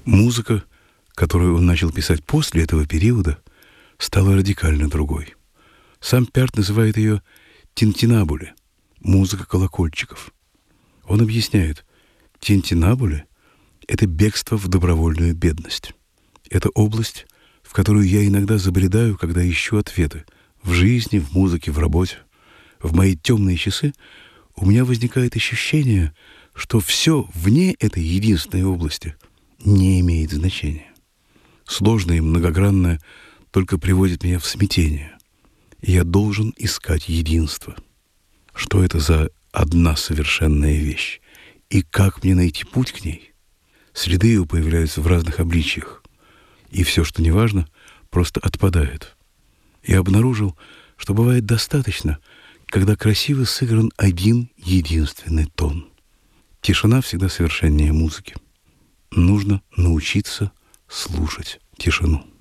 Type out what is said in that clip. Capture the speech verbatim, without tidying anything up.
Музыка, которую он начал писать после этого периода, стала радикально другой. Сам Пярт называет ее «тинтинабуле» — музыка колокольчиков. Он объясняет, тинтинабуле — это бегство в добровольную бедность. Это область, в которую я иногда забредаю, когда ищу ответы. В жизни, в музыке, в работе. В мои темные часы у меня возникает ощущение, что все вне этой единственной области не имеет значения. Сложное и многогранное только приводит меня в смятение. И я должен искать единство. Что это за одна совершенная вещь? И как мне найти путь к ней? Следы ее появляются в разных обличиях. И все, что не важно, просто отпадает. Я обнаружил, что бывает достаточно, когда красиво сыгран один единственный тон. Тишина всегда совершеннее музыки. Нужно научиться слушать тишину.